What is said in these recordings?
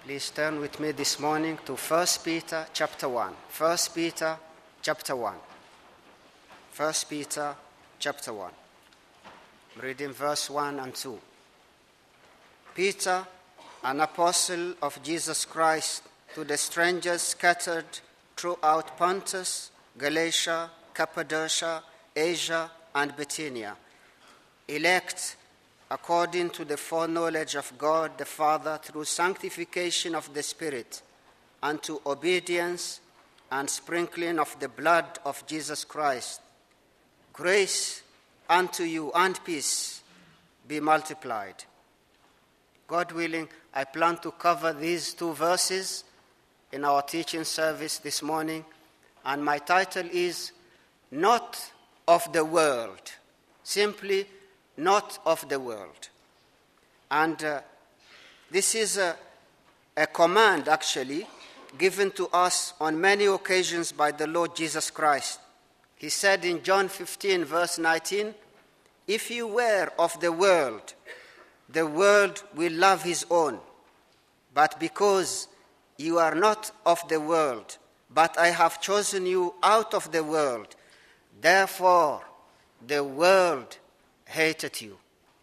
Please turn with me this morning to 1 Peter chapter 1. 1 Peter chapter 1. 1 Peter chapter 1. I'm reading verse 1 and 2. Peter, an apostle of Jesus Christ, to the strangers scattered throughout Pontus, Galatia, Cappadocia, Asia, and Bithynia, elect according to the foreknowledge of God the Father through sanctification of the Spirit, unto obedience and sprinkling of the blood of Jesus Christ. Grace unto you and peace be multiplied. God willing, I plan to cover these two verses in our teaching service this morning, and my title is Not of the World, simply not of the world. And this is a command actually given to us on many occasions by the Lord Jesus Christ. He said in John 15 verse 19, if you were of the world will love his own. But because you are not of the world, but I have chosen you out of the world, therefore the world hated you.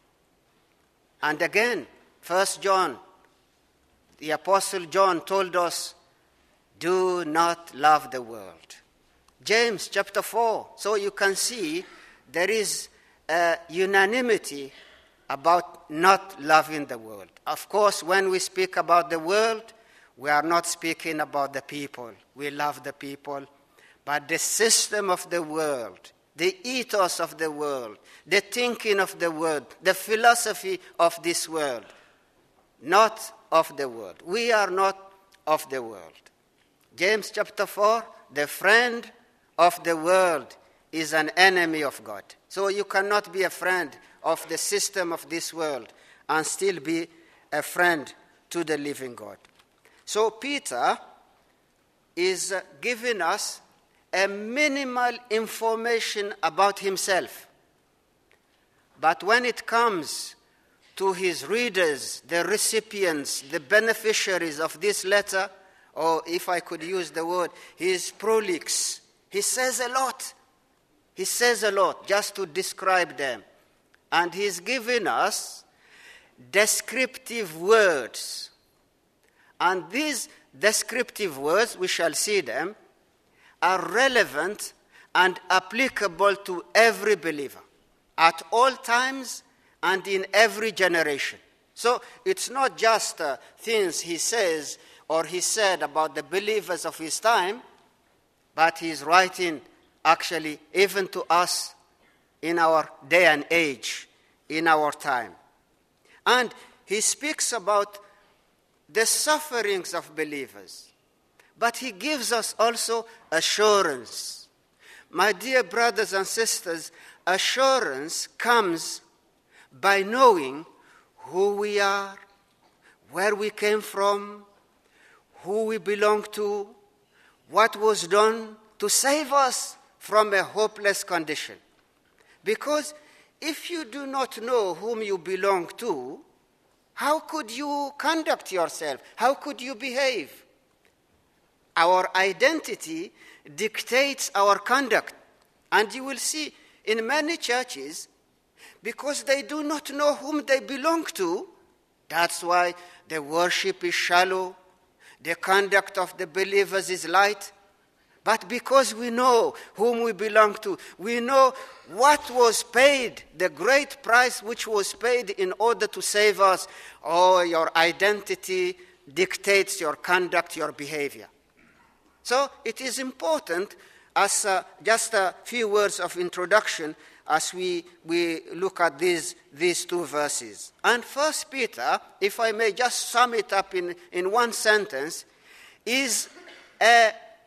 And again, 1 John, the Apostle John told us, do not love the world. James chapter 4, so you can see there is a unanimity about not loving the world. Of course, when we speak about the world, we are not speaking about the people. We love the people, but the system of the world, the ethos of the world, the thinking of the world, the philosophy of this world, not of the world. We are not of the world. James chapter 4, the friend of the world is an enemy of God. So you cannot be a friend of the system of this world and still be a friend to the living God. So Peter is giving us a minimal information about himself. But when it comes to his readers, the recipients, the beneficiaries of this letter, or if I could use the word, he is prolix. He says a lot. He says a lot just to describe them. And he's giving us descriptive words. And these descriptive words, we shall see them, are relevant and applicable to every believer at all times and in every generation. So it's not just things he says or he said about the believers of his time, but he's writing actually even to us in our day and age, in our time. And he speaks about the sufferings of believers. But he gives us also assurance. My dear brothers and sisters, assurance comes by knowing who we are, where we came from, who we belong to, what was done to save us from a hopeless condition. Because if you do not know whom you belong to, how could you conduct yourself? How could you behave? Our identity dictates our conduct. And you will see in many churches, because they do not know whom they belong to, that's why the worship is shallow, the conduct of the believers is light. But because we know whom we belong to, we know what was paid, the great price which was paid in order to save us. Oh, your identity dictates your conduct, your behavior. So it is important, as just a few words of introduction, as we look at these two verses. And 1 Peter, if I may just sum it up in one sentence, is a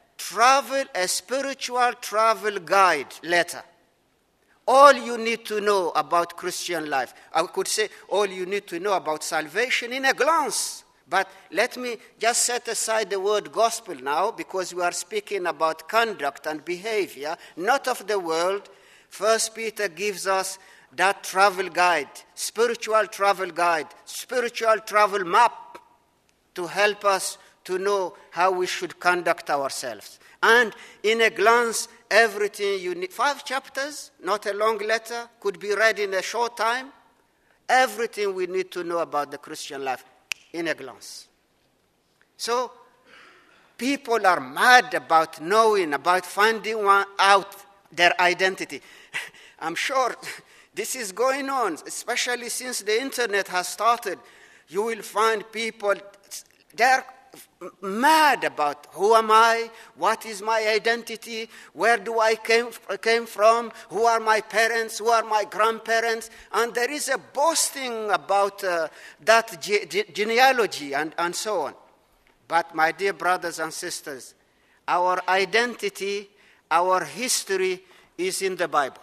spiritual travel guide letter. All you need to know about Christian life. I could say all you need to know about salvation in a glance. But let me just set aside the word gospel now, because we are speaking about conduct and behavior, not of the world. 1 Peter gives us that travel guide, spiritual travel map to help us to know how we should conduct ourselves. And in a glance, everything you need. 5 chapters, not a long letter, could be read in a short time. Everything we need to know about the Christian life in a glance. So, people are mad about knowing, about finding out their identity. I'm sure this is going on, especially since the internet has started. You will find people, they're mad about who am I, what is my identity, where do I came from, who are my parents, who are my grandparents, and there is a boasting about that genealogy and so on. But my dear brothers and sisters, our identity, our history is in the Bible.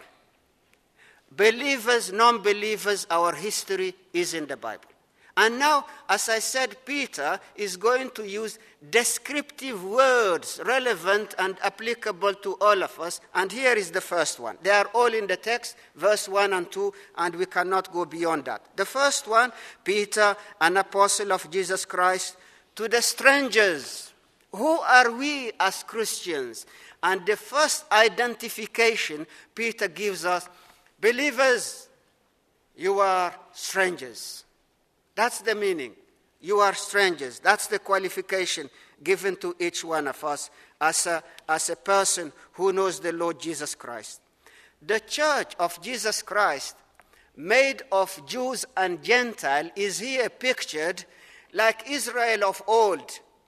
Believers, non-believers, our history is in the Bible. And now, as I said, Peter is going to use descriptive words relevant and applicable to all of us. And here is the first one. They are all in the text, verse 1 and 2, and we cannot go beyond that. The first one, Peter, an apostle of Jesus Christ, to the strangers. Who are we as Christians? And the first identification Peter gives us, believers, you are strangers. That's the meaning. You are strangers. That's the qualification given to each one of us as a person who knows the Lord Jesus Christ. The church of Jesus Christ, made of Jews and Gentiles, is here pictured like Israel of old,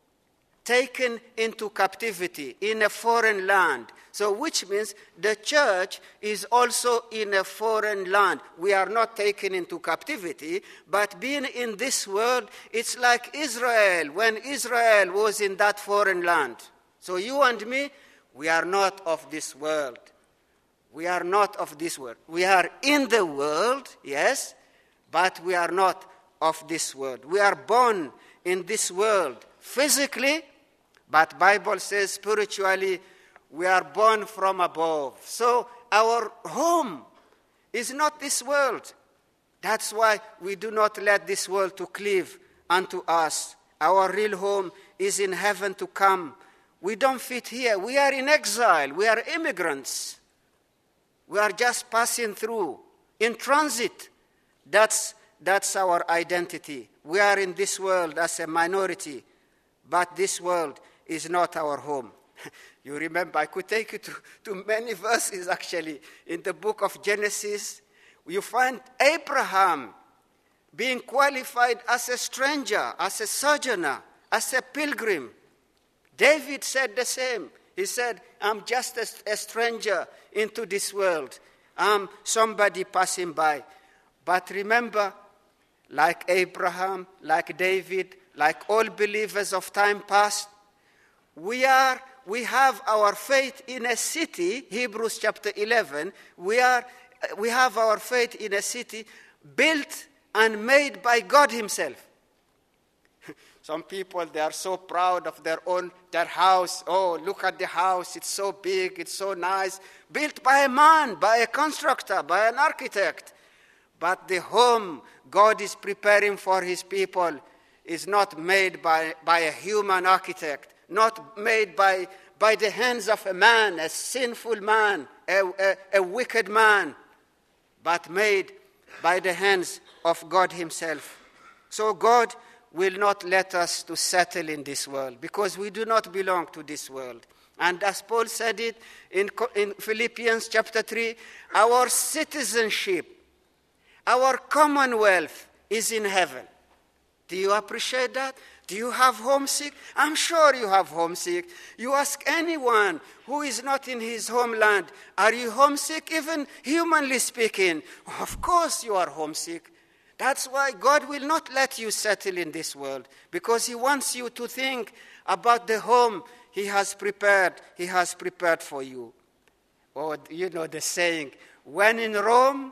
taken into captivity in a foreign land. So which means the church is also in a foreign land. We are not taken into captivity, but being in this world, it's like Israel, when Israel was in that foreign land. So you and me, we are not of this world. We are not of this world. We are in the world, yes, but we are not of this world. We are born in this world physically, but Bible says spiritually, we are born from above. So our home is not this world. That's why we do not let this world to cleave unto us. Our real home is in heaven to come. We don't fit here. We are in exile. We are immigrants. We are just passing through, in transit. That's our identity. We are in this world as a minority, but this world is not our home. You remember, I could take you to many verses actually. In the book of Genesis, you find Abraham being qualified as a stranger, as a sojourner, as a pilgrim. David said the same. He said, I'm just a stranger into this world. I'm somebody passing by. But remember, like Abraham, like David, like all believers of time past, we have our faith in a city, Hebrews chapter 11, we have our faith in a city built and made by God himself. Some people, they are so proud of their house. Oh, look at the house, it's so big, it's so nice. Built by a man, by a constructor, by an architect. But the home God is preparing for his people is not made by a human architect, not made by the hands of a man, a sinful man, a wicked man, but made by the hands of God himself. So God will not let us to settle in this world because we do not belong to this world. And as Paul said it in Philippians chapter 3, our citizenship, our commonwealth is in heaven. Do you appreciate that? Do you have homesick? I'm sure you have homesick. You ask anyone who is not in his homeland, are you homesick? Even humanly speaking, of course you are homesick. That's why God will not let you settle in this world, because he wants you to think about the home he has prepared for you. Or you know the saying, when in Rome,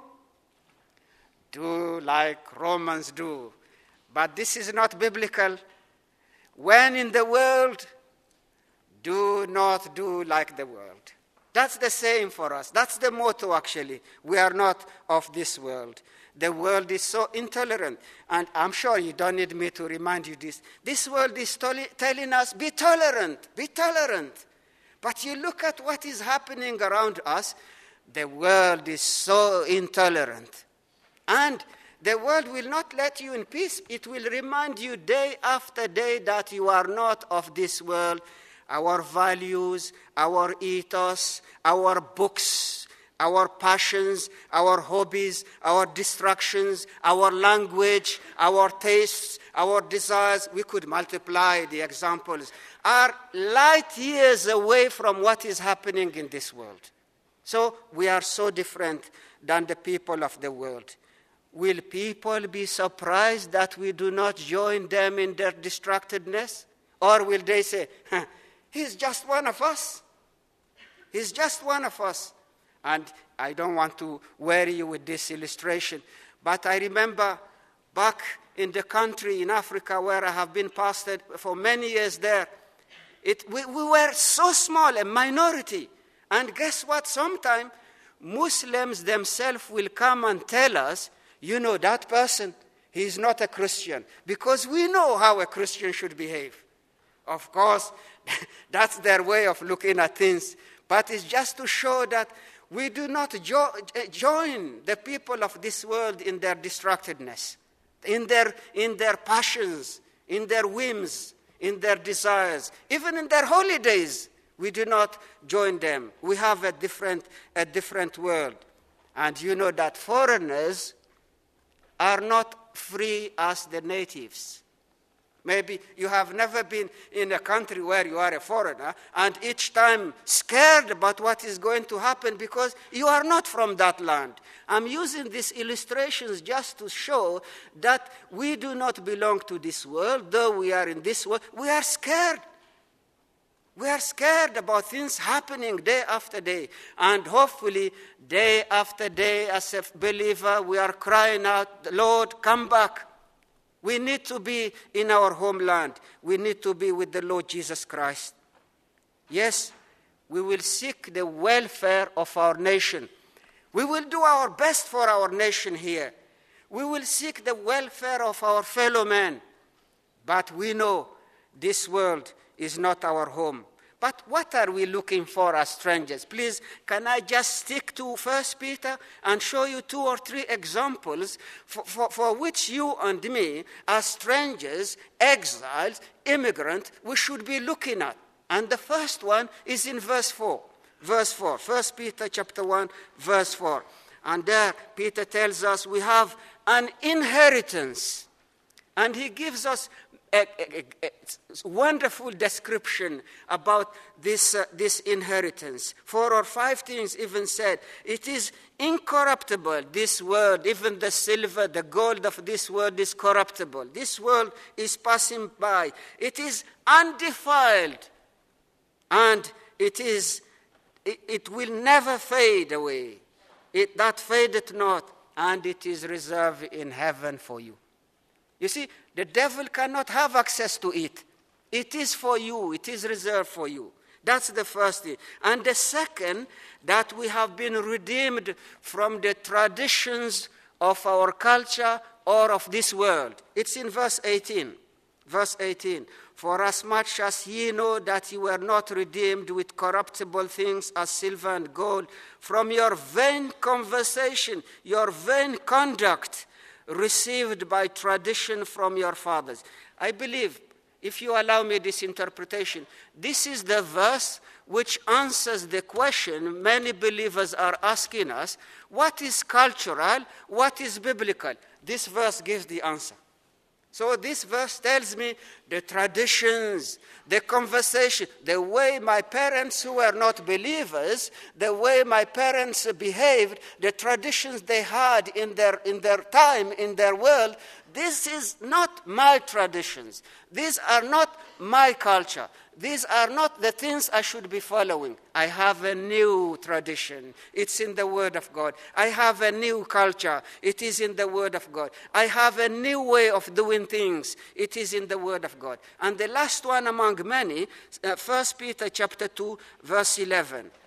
do like Romans do. But this is not biblical. When in the world, do not do like the world. That's the same for us. That's the motto, actually. We are not of this world. The world is so intolerant. And I'm sure you don't need me to remind you this. This world is telling us, be tolerant, be tolerant. But you look at what is happening around us, the world is so intolerant. And the world will not let you in peace. It will remind you day after day that you are not of this world. Our values, our ethos, our books, our passions, our hobbies, our distractions, our language, our tastes, our desires, we could multiply the examples, are light years away from what is happening in this world. So we are so different than the people of the world. Will people be surprised that we do not join them in their distractedness? Or will they say, he's just one of us. He's just one of us. And I don't want to weary you with this illustration, but I remember back in the country in Africa where I have been pastored for many years there, we were so small, a minority. And guess what? Sometimes Muslims themselves will come and tell us, you know, that person, he is not a Christian, because we know how a Christian should behave. Of course, that's their way of looking at things, but it's just to show that we do not join the people of this world in their distractedness, in their passions, in their whims, in their desires, even in their holidays. We do not join them. We have a different world. And you know that foreigners are not free as the natives. Maybe you have never been in a country where you are a foreigner and each time scared about what is going to happen because you are not from that land. I'm using these illustrations just to show that we do not belong to this world. Though we are in this world, we are scared. We are scared about things happening day after day. And hopefully, day after day, as a believer, we are crying out, Lord, come back. We need to be in our homeland. We need to be with the Lord Jesus Christ. Yes, we will seek the welfare of our nation. We will do our best for our nation here. We will seek the welfare of our fellow men. But we know this world is not our home. But what are we looking for as strangers? Please, can I just stick to 1 Peter and show you 2 or 3 examples for which you and me, as strangers, exiles, immigrants, we should be looking at. And the first one is in verse 4. Verse 4, 1 Peter chapter 1, verse 4. And there, Peter tells us we have an inheritance. And he gives us a wonderful description about this inheritance. 4 or 5 things even said. It is incorruptible, this world, even the silver, the gold of this world is corruptible. This world is passing by. It is undefiled, and it will never fade away. That fadeth not, and it is reserved in heaven for you. You see, the devil cannot have access to it. It is for you. It is reserved for you. That's the first thing. And the second, that we have been redeemed from the traditions of our culture or of this world. It's in verse 18. Verse 18. For as much as ye know that ye were not redeemed with corruptible things as silver and gold from your vain conversation, your vain conduct, received by tradition from your fathers. I believe, if you allow me this interpretation, this is the verse which answers the question many believers are asking us, what is cultural, what is biblical? This verse gives the answer. So this verse tells me the traditions, the conversation, the way my parents who were not believers, the way my parents behaved, the traditions they had in their time, in their world, this is not my traditions. These are not my culture. These are not the things I should be following. I have a new tradition. It's in the Word of God. I have a new culture. It is in the Word of God. I have a new way of doing things. It is in the Word of God. And the last one among many, 1 Peter chapter 2, verse 11.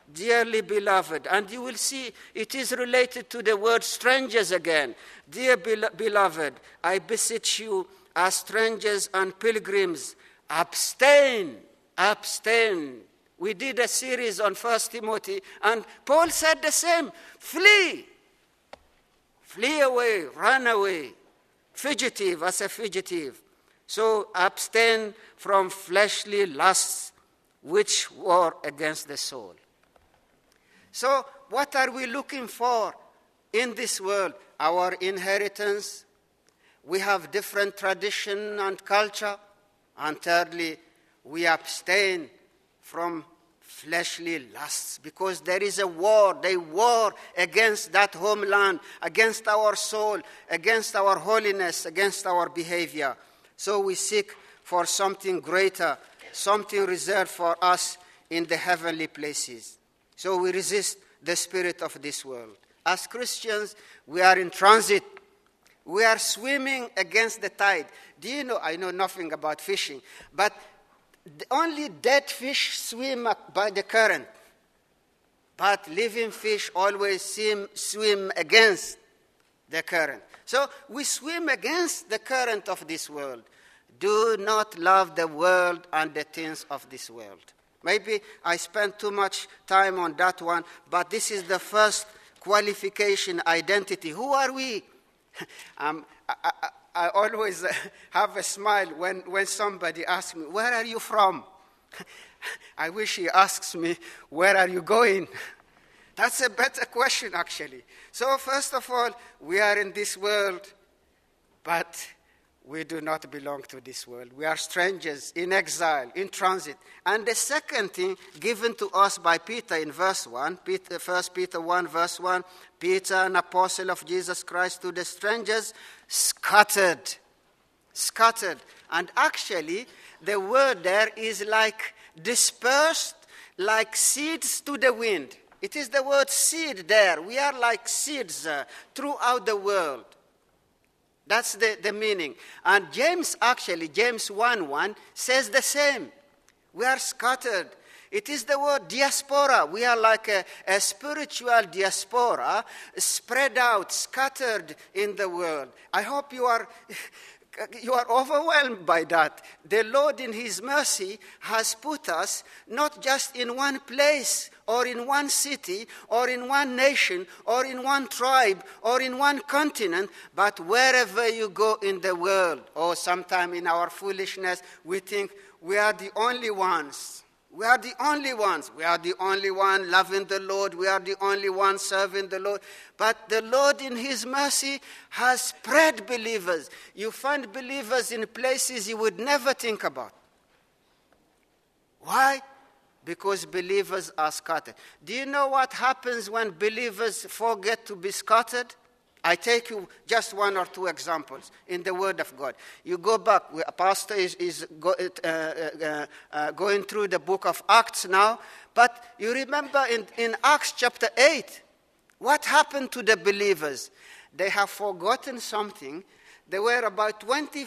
dearly beloved. And you will see it is related to the word strangers again. Dear beloved, I beseech you as strangers and pilgrims, abstain. We did a series on 1 Timothy, and Paul said the same. Flee away, run away. Fugitive as a fugitive. So abstain from fleshly lusts which war against the soul. So what are we looking for in this world? Our inheritance. We have different tradition and culture. And thirdly, we abstain from fleshly lusts because there is a war. They war against that homeland, against our soul, against our holiness, against our behavior. So we seek for something greater, something reserved for us in the heavenly places. So we resist the spirit of this world. As Christians, we are in transit. We are swimming against the tide. Do you know, I know nothing about fishing, but only dead fish swim by the current. But living fish always swim against the current. So we swim against the current of this world. Do not love the world and the things of this world. Maybe I spent too much time on that one, but this is the first qualification, identity. Who are we? I always have a smile when somebody asks me, where are you from? I wish he asks me, where are you going? That's a better question, actually. So first of all, we are in this world, but we do not belong to this world. We are strangers, in exile, in transit. And the second thing given to us by Peter in verse 1, 1 Peter 1, verse 1, Peter, an apostle of Jesus Christ, to the strangers, scattered. And actually, the word there is like dispersed, like seeds to the wind. It is the word seed there. We are like seeds throughout the world. That's the meaning. And James 1:1 says the same. We are scattered. It is the word diaspora. We are like a spiritual diaspora, spread out, scattered in the world. I hope you are overwhelmed by that. The Lord in His mercy has put us not just in one place or in one city or in one nation or in one tribe or in one continent, but wherever you go in the world. Or sometime in our foolishness, we think we are the only ones. We are the only ones. We are the only one loving the Lord. We are the only one serving the Lord. But the Lord in His mercy has spread believers. You find believers in places you would never think about. Why? Because believers are scattered. Do you know what happens when believers forget to be scattered? I take you just one or two examples in the Word of God. You go back. A pastor is going through the book of Acts now. But you remember in Acts chapter 8, what happened to the believers? They have forgotten something. There were about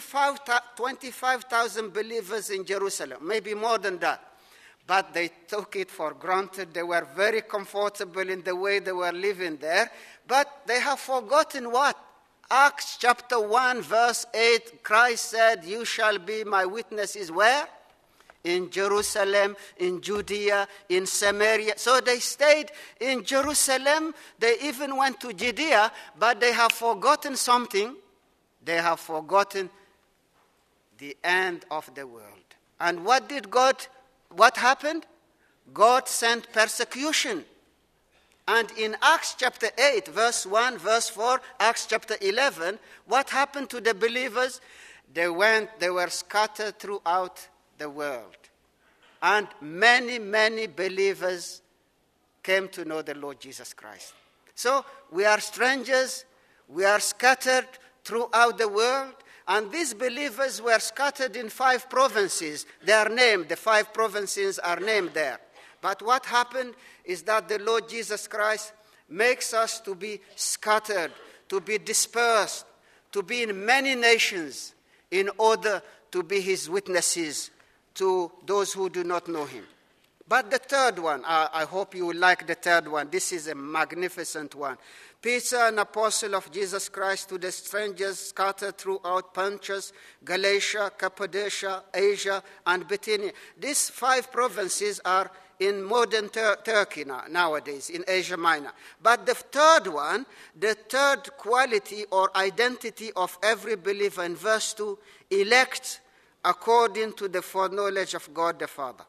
25,000 believers in Jerusalem, maybe more than that. But they took it for granted. They were very comfortable in the way they were living there. But they have forgotten what? Acts chapter 1, verse 8, Christ said, you shall be my witnesses where? In Jerusalem, in Judea, in Samaria. So they stayed in Jerusalem. They even went to Judea, but they have forgotten something. They have forgotten the end of the world. And what happened? God sent persecution. And in Acts chapter 8, verse 1, verse 4, Acts chapter 11, what happened to the believers? They were scattered throughout the world. And many, many believers came to know the Lord Jesus Christ. So we are strangers, we are scattered throughout the world, and these believers were scattered in 5 provinces. They are named, the 5 provinces are named there. But what happened is that the Lord Jesus Christ makes us to be scattered, to be dispersed, to be in many nations in order to be His witnesses to those who do not know Him. But the third one, I hope you will like the third one. This is a magnificent one. Peter, an apostle of Jesus Christ, to the strangers scattered throughout Pontus, Galatia, Cappadocia, Asia, and Bithynia. These 5 provinces are in modern Turkey nowadays, in Asia Minor. But the third one, the third quality or identity of every believer in verse 2, elect according to the foreknowledge of God the Father.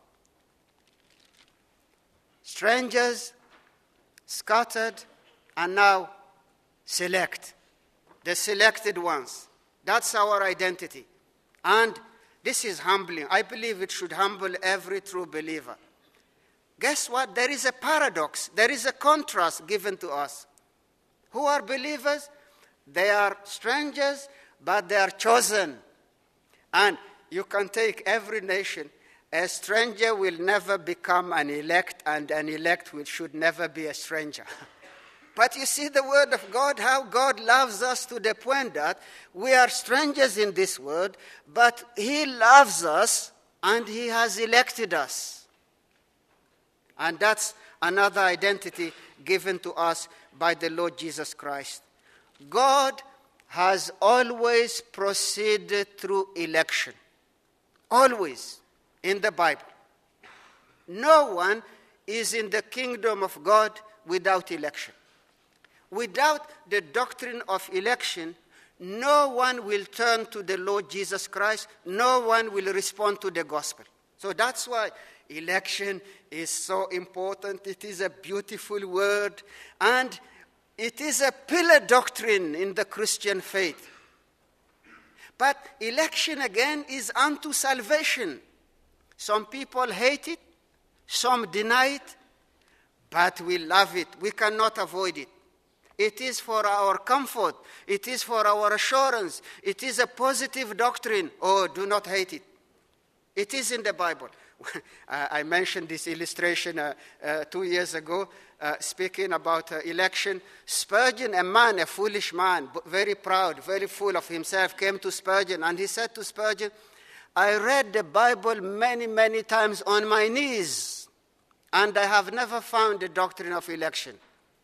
Strangers, scattered, and now select. The selected ones. That's our identity. And this is humbling. I believe it should humble every true believer. Guess what? There is a paradox. There is a contrast given to us. Who are believers? They are strangers, but they are chosen. And you can take every nation. A stranger will never become an elect, and an elect should never be a stranger. But you see the word of God, how God loves us to the point that we are strangers in this world, but he loves us and he has elected us. And that's another identity given to us by the Lord Jesus Christ. God has always proceeded through election. Always in the Bible. No one is in the kingdom of God without election. Without the doctrine of election, no one will turn to the Lord Jesus Christ. No one will respond to the gospel. So that's why election is so important. It is a beautiful word. And it is a pillar doctrine in the Christian faith. But election, again, is unto salvation. Some people hate it. Some deny it. But we love it. We cannot avoid it. It is for our comfort. It is for our assurance. It is a positive doctrine. Oh, do not hate it. It is in the Bible. I mentioned this illustration 2 years ago, speaking about election. Spurgeon, a man, a foolish man, very proud, very full of himself, came to Spurgeon, and he said to Spurgeon, I read the Bible many, many times on my knees, and I have never found the doctrine of election.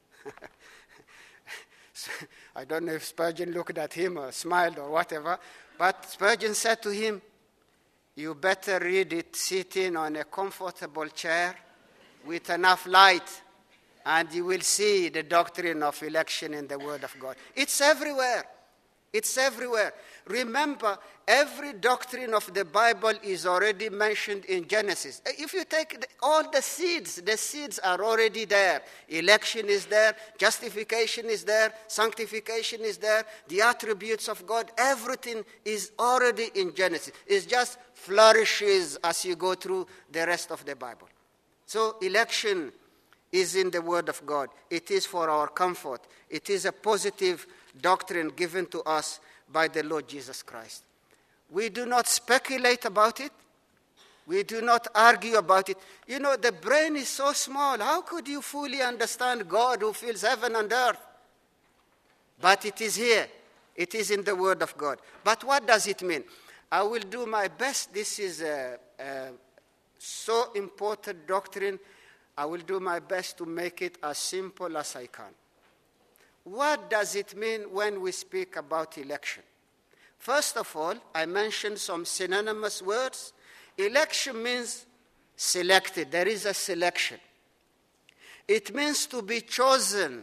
I don't know if Spurgeon looked at him or smiled or whatever, but Spurgeon said to him, you better read it sitting on a comfortable chair with enough light, and you will see the doctrine of election in the Word of God. It's everywhere. It's everywhere. Remember, every doctrine of the Bible is already mentioned in Genesis. If you take all the seeds are already there. Election is there, justification is there, sanctification is there, the attributes of God, everything is already in Genesis. It just flourishes as you go through the rest of the Bible. So election is in the Word of God. It is for our comfort. It is a positive doctrine given to us by the Lord Jesus Christ. We do not speculate about it. We do not argue about it. You know, the brain is so small. How could you fully understand God who fills heaven and earth? But it is here. It is in the Word of God. But what does it mean? I will do my best. This is a so important doctrine. I will do my best to make it as simple as I can. What does it mean when we speak about election? First of all, I mentioned some synonymous words. Election means selected. There is a selection. It means to be chosen.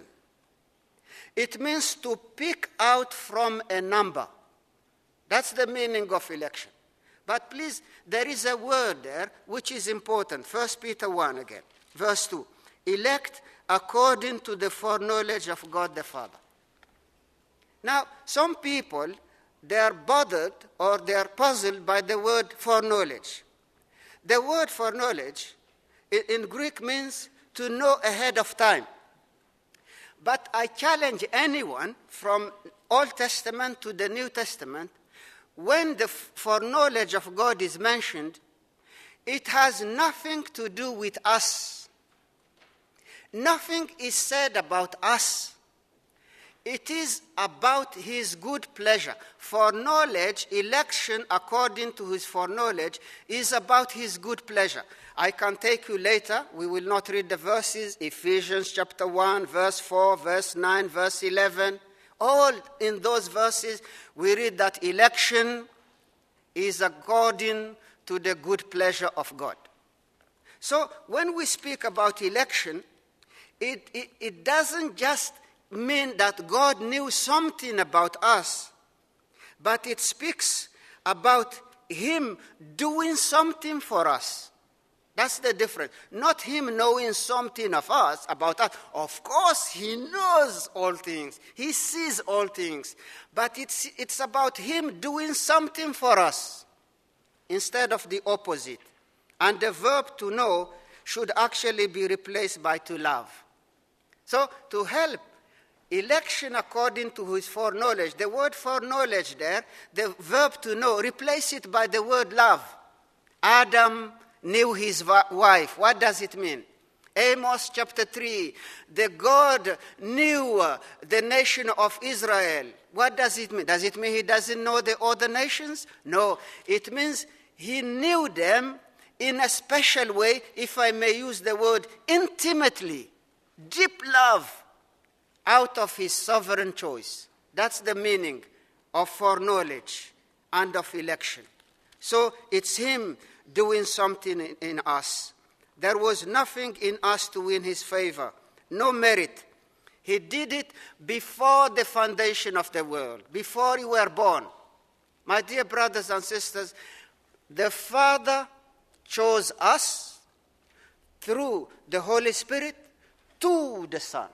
It means to pick out from a number. That's the meaning of election. But please, there is a word there which is important. 1 Peter 1 again, verse 2. Elect according to the foreknowledge of God the Father. Now, some people, they are bothered or they are puzzled by the word foreknowledge. The word foreknowledge in Greek means to know ahead of time. But I challenge anyone from Old Testament to the New Testament, when the foreknowledge of God is mentioned, it has nothing to do with us. Nothing is said about us. It is about his good pleasure. Foreknowledge, election according to his foreknowledge, is about his good pleasure. I can take you later. We will not read the verses. Ephesians chapter 1, verse 4, verse 9, verse 11. All in those verses, we read that election is according to the good pleasure of God. So when we speak about election, it doesn't just mean that God knew something about us, but it speaks about him doing something for us. That's the difference. Not him knowing something of us, about us. Of course, he knows all things. He sees all things. But it's about him doing something for us instead of the opposite. And the verb to know should actually be replaced by to love. So, to help election according to his foreknowledge, the word foreknowledge there, the verb to know, replace it by the word love. Adam knew his wife. What does it mean? Amos chapter 3, the God knew the nation of Israel. What does it mean? Does it mean he doesn't know the other nations? No, it means he knew them in a special way, if I may use the word, intimately, deep love, out of his sovereign choice. That's the meaning of foreknowledge and of election. So it's him doing something in us. There was nothing in us to win his favor, no merit. He did it before the foundation of the world, before you were born. My dear brothers and sisters, the Father chose us through the Holy Spirit to the Son.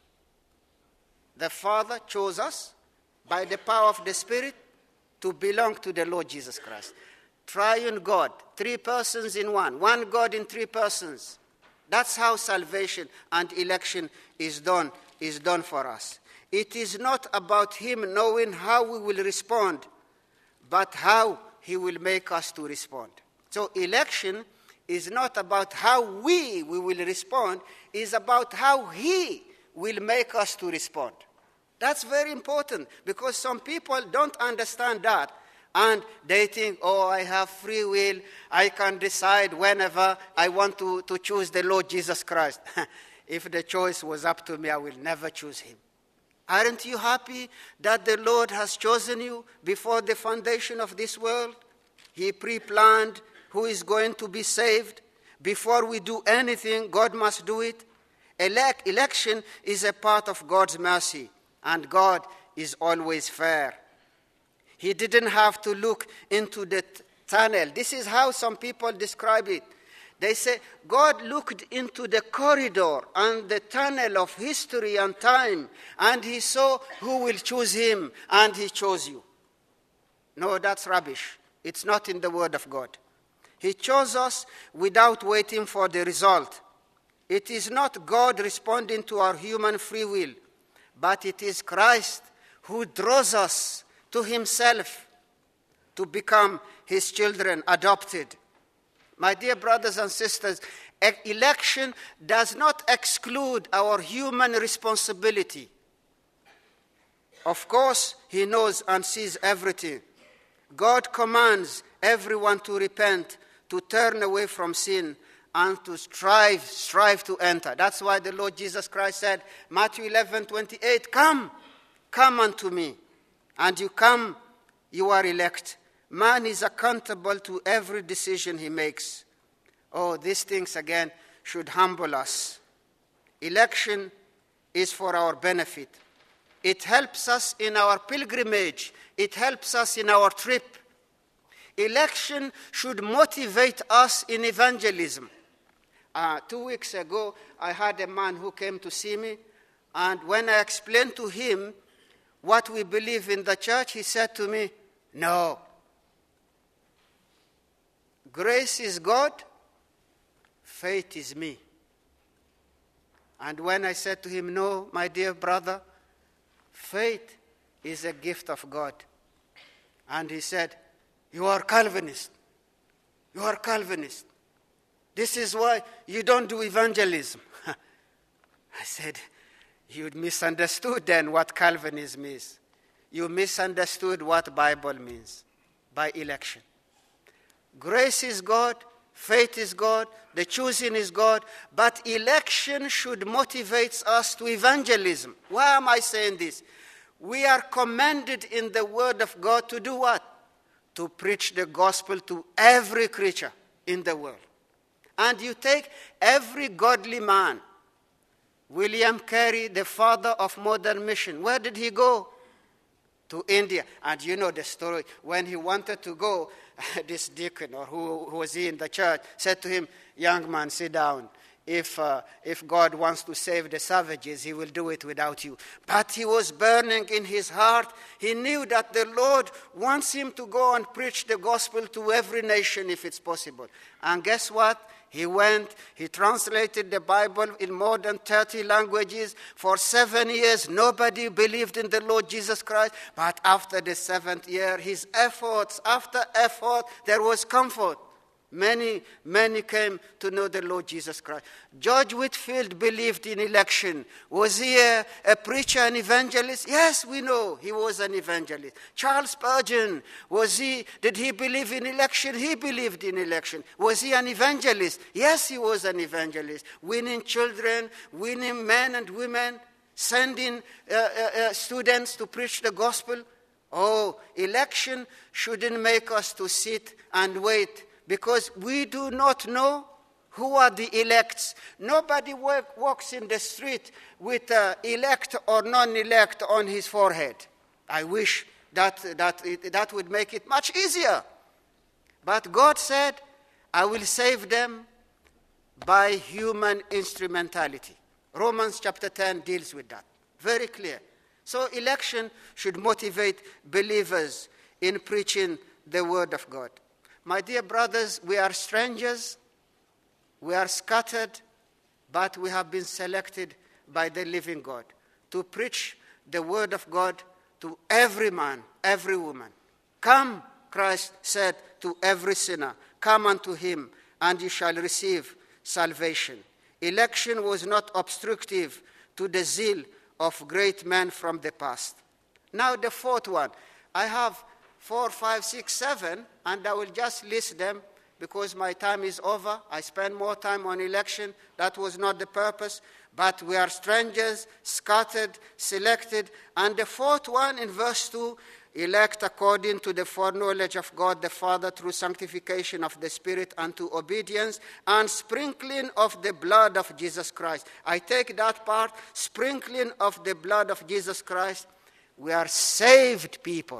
The Father chose us by the power of the Spirit to belong to the Lord Jesus Christ. Triune God, 3 persons in one God in 3 persons. That's how salvation and election is done for us. It is not about him knowing how we will respond, but how he will make us to respond. So election is not about how we will respond, it's about how he will make us to respond. That's very important, because some people don't understand that. And they think, I have free will. I can decide whenever I want to choose the Lord Jesus Christ. If the choice was up to me, I will never choose him. Aren't you happy that the Lord has chosen you before the foundation of this world? He pre-planned who is going to be saved. Before we do anything, God must do it. Election is a part of God's mercy, and God is always fair. He didn't have to look into the tunnel. This is how some people describe it. They say, God looked into the corridor and the tunnel of history and time, and he saw who will choose him, and he chose you. No, that's rubbish. It's not in the Word of God. He chose us without waiting for the result. It is not God responding to our human free will, but it is Christ who draws us to himself to become his children, adopted. My dear brothers and sisters, election does not exclude our human responsibility. Of course, he knows and sees everything. God commands everyone to repent, to turn away from sin, and to strive to enter. That's why the Lord Jesus Christ said, Matthew 11:28, come unto me. And you are elect. Man is accountable to every decision he makes. These things again should humble us. Election is for our benefit. It helps us in our pilgrimage. It helps us in our trip. Election should motivate us in evangelism. 2 weeks ago, I had a man who came to see me, and when I explained to him what we believe in the church, he said to me, no. Grace is God, faith is me. And when I said to him, no, my dear brother, faith is a gift of God. And he said, you are Calvinist. You are Calvinist. This is why you don't do evangelism. I said, You misunderstood then what Calvinism is. You misunderstood what Bible means by election. Grace is God, faith is God, the choosing is God, but election should motivate us to evangelism. Why am I saying this? We are commanded in the Word of God to do what? To preach the gospel to every creature in the world. And you take every godly man. William Carey, the father of modern mission, where did he go? To India. And you know the story. When he wanted to go, this deacon, or who was he in the church, said to him, young man, sit down. If God wants to save the savages, he will do it without you. But he was burning in his heart. He knew that the Lord wants him to go and preach the gospel to every nation if it's possible. And guess what? He went, he translated the Bible in more than 30 languages. For 7 years, nobody believed in the Lord Jesus Christ. But after the 7th year, his efforts, after effort, there was comfort. Many came to know the Lord Jesus Christ. George Whitefield believed in election. Was he a preacher, an evangelist? Yes, we know he was an evangelist. Charles Spurgeon, did he believe in election? He believed in election. Was he an evangelist? Yes, he was an evangelist. Winning children, winning men and women, sending students to preach the gospel. Oh, election shouldn't make us to sit and wait, because we do not know who are the elects. Nobody walks in the street with elect or non-elect on his forehead. I wish that would make it much easier. But God said, I will save them by human instrumentality. Romans chapter 10 deals with that. Very clear. So election should motivate believers in preaching the word of God. My dear brothers, we are strangers, we are scattered, but we have been selected by the living God to preach the word of God to every man, every woman. Come, Christ said to every sinner, come unto him, and you shall receive salvation. Election was not obstructive to the zeal of great men from the past. Now the fourth one. I have 4, 5, 6, 7, and I will just list them because my time is over. I spend more time on election. That was not the purpose. But we are strangers, scattered, selected. And the fourth one in verse 2, elect according to the foreknowledge of God the Father through sanctification of the Spirit unto obedience and sprinkling of the blood of Jesus Christ. I take that part, sprinkling of the blood of Jesus Christ. We are saved people.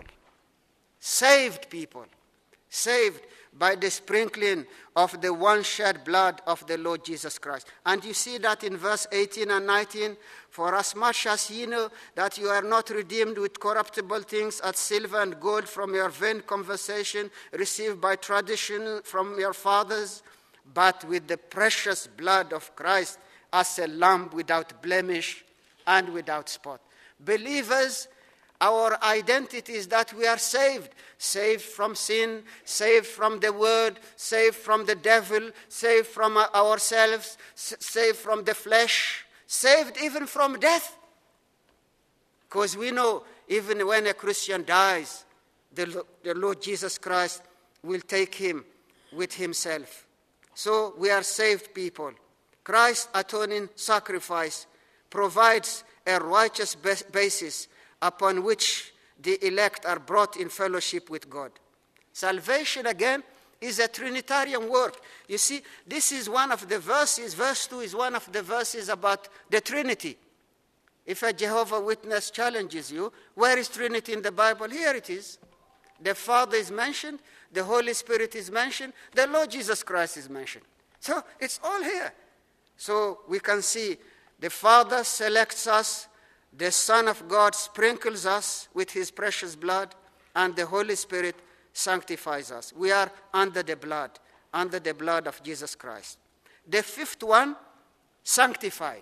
Saved people. Saved by the sprinkling of the one-shed blood of the Lord Jesus Christ. And you see that in verse 18 and 19, for as much as ye know that you are not redeemed with corruptible things as silver and gold from your vain conversation received by tradition from your fathers, but with the precious blood of Christ as a lamb without blemish and without spot. Believers, our identity is that we are saved. Saved from sin, saved from the word, saved from the devil, saved from ourselves, saved from the flesh, saved even from death. Because we know even when a Christian dies, the Lord Jesus Christ will take him with himself. So we are saved people. Christ's atoning sacrifice provides a righteous basis upon which the elect are brought in fellowship with God. Salvation, again, is a Trinitarian work. You see, this is one of the verses, verse 2 is one of the verses about the Trinity. If a Jehovah's Witness challenges you, where is Trinity in the Bible? Here it is. The Father is mentioned, the Holy Spirit is mentioned, the Lord Jesus Christ is mentioned. So it's all here. So we can see the Father selects us, the Son of God sprinkles us with his precious blood, and the Holy Spirit sanctifies us. We are under the blood of Jesus Christ. The fifth one, sanctified.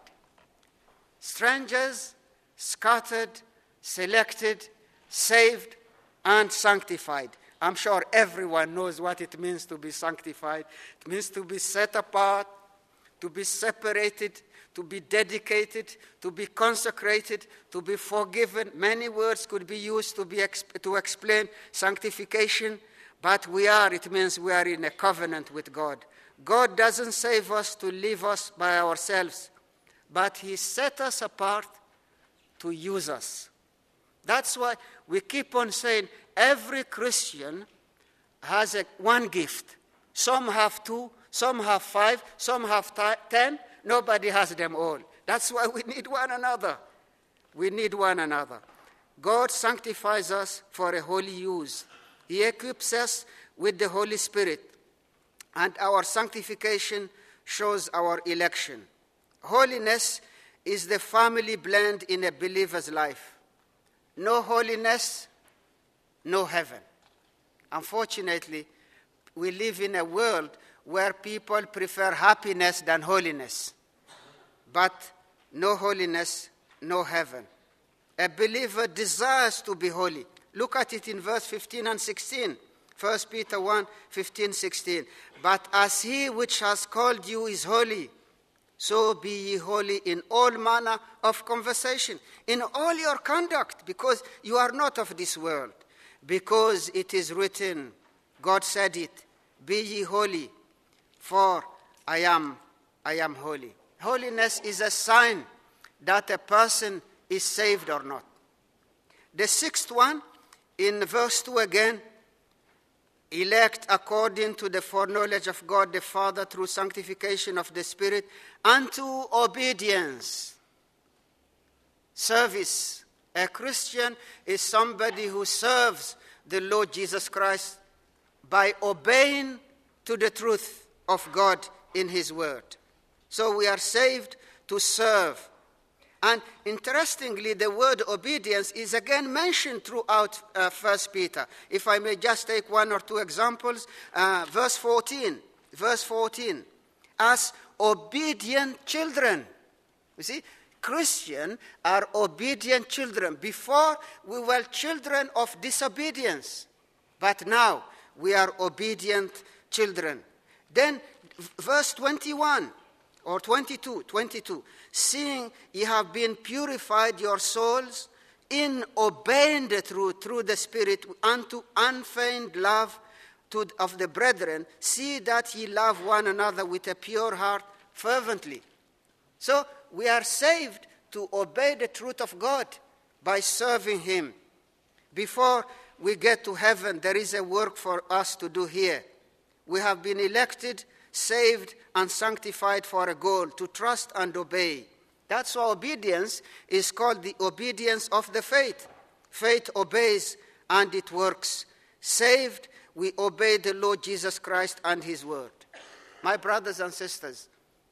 Strangers, scattered, selected, saved, and sanctified. I'm sure everyone knows what it means to be sanctified. It means to be set apart, to be separated, to be dedicated, to be consecrated, to be forgiven. Many words could be used to explain sanctification, but it means we are in a covenant with God. God doesn't save us to leave us by ourselves, but he set us apart to use us. That's why we keep on saying every Christian has one gift. Some have 2, some have 5, some have 10. Nobody has them all. That's why we need one another. We need one another. God sanctifies us for a holy use. He equips us with the Holy Spirit, and our sanctification shows our election. Holiness is the family blend in a believer's life. No holiness, no heaven. Unfortunately, we live in a world where people prefer happiness than holiness. But no holiness, no heaven. A believer desires to be holy. Look at it in verse 15 and 16. 1 Peter 1, 15, 16. But as he which has called you is holy, so be ye holy in all manner of conversation, in all your conduct, because you are not of this world. Because it is written, God said it, be ye holy, for I am holy. Holiness is a sign that a person is saved or not. The sixth one, in verse 2 again, elect according to the foreknowledge of God the Father through sanctification of the Spirit unto obedience. Service. A Christian is somebody who serves the Lord Jesus Christ by obeying to the truth of God in his word. So we are saved to serve. And interestingly, the word obedience is again mentioned throughout 1 Peter. If I may just take one or two examples. Verse 14, as obedient children. You see, Christians are obedient children. Before, we were children of disobedience. But now, we are obedient children. Then, verse 21. Or 22, seeing ye have been purified your souls in obeying the truth through the Spirit unto unfeigned love of the brethren, see that ye love one another with a pure heart fervently. So we are saved to obey the truth of God by serving him. Before we get to heaven, there is a work for us to do here. We have been elected, saved, and sanctified for a goal, to trust and obey. That's why obedience is called the obedience of the faith. Faith obeys and it works. Saved, we obey the Lord Jesus Christ and his word. My brothers and sisters,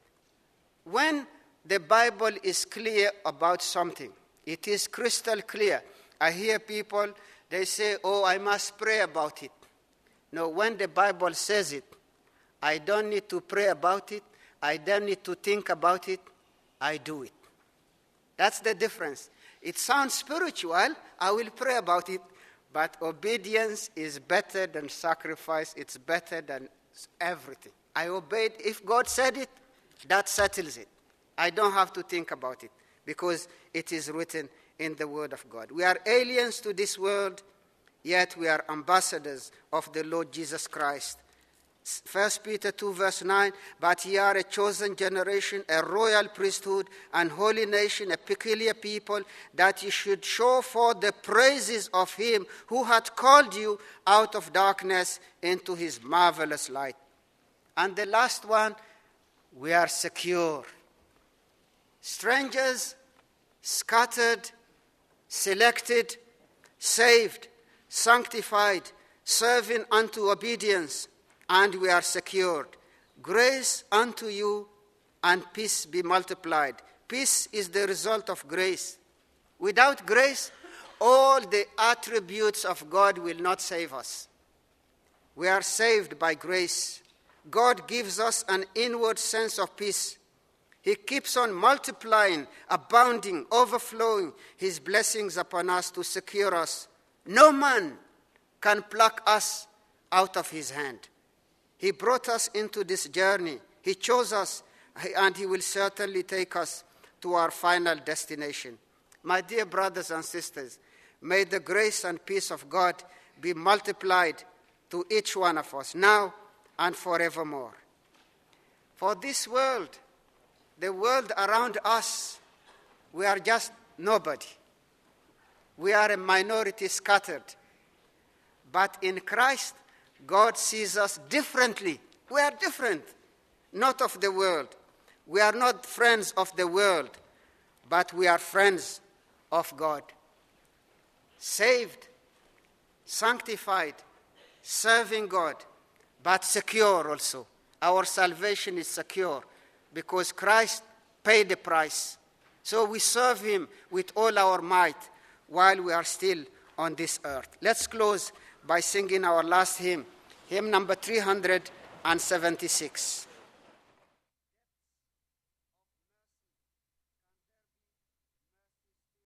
when the Bible is clear about something, it is crystal clear. I hear people, they say, I must pray about it. No, when the Bible says it, I don't need to pray about it. I don't need to think about it. I do it. That's the difference. It sounds spiritual. I will pray about it. But obedience is better than sacrifice. It's better than everything. I obeyed. If God said it, that settles it. I don't have to think about it because it is written in the Word of God. We are aliens to this world, yet we are ambassadors of the Lord Jesus Christ. 1 Peter 2 verse 9, but ye are a chosen generation, a royal priesthood, and holy nation, a peculiar people, that ye should show forth the praises of him who hath called you out of darkness into his marvelous light. And the last one, we are secure. Strangers, scattered, selected, saved, sanctified, serving unto obedience, and we are secured. Grace unto you, and peace be multiplied. Peace is the result of grace. Without grace, all the attributes of God will not save us. We are saved by grace. God gives us an inward sense of peace. He keeps on multiplying, abounding, overflowing his blessings upon us to secure us. No man can pluck us out of his hand. He brought us into this journey. He chose us and He will certainly take us to our final destination. My dear brothers and sisters, may the grace and peace of God be multiplied to each one of us now and forevermore. For this world, the world around us, we are just nobody. We are a minority scattered. But in Christ, God sees us differently. We are different, not of the world. We are not friends of the world, but we are friends of God. Saved, sanctified, serving God, but secure also. Our salvation is secure because Christ paid the price. So we serve Him with all our might while we are still on this earth. Let's close by singing our last hymn, hymn number 376.